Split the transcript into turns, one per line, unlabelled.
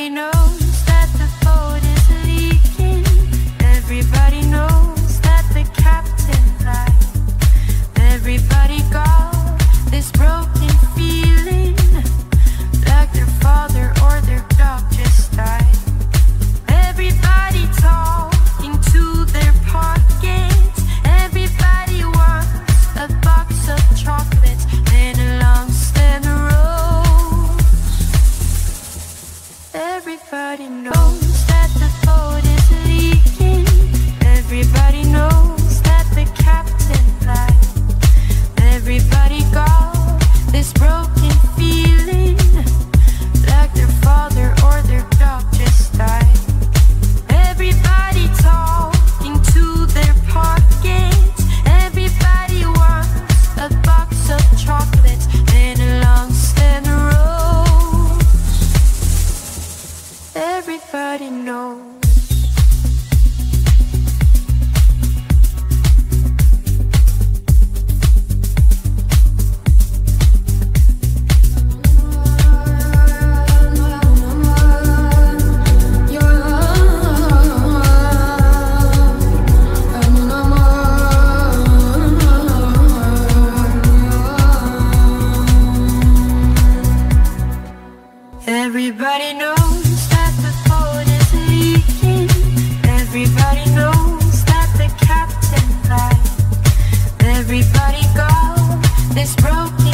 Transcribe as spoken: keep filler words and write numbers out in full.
Everybody knows that the boat is leaking. Everybody knows that the captain lied. Everybody got this broken feeling, like their father or their dog just died. Everybody talking to their pockets. Everybody wants a box of chocolates and a long stem of rose. Everybody knows that the boat is leaking. Everybody knows that the captain lied. Everybody got this broken feeling, like their father or their dog just died. Everybody talking to their pockets. Everybody wants a box of chocolates and a long stem of rose. Everybody knows. Everybody knows that the boat is leaking. Everybody knows that the captain lied. Everybody got this broken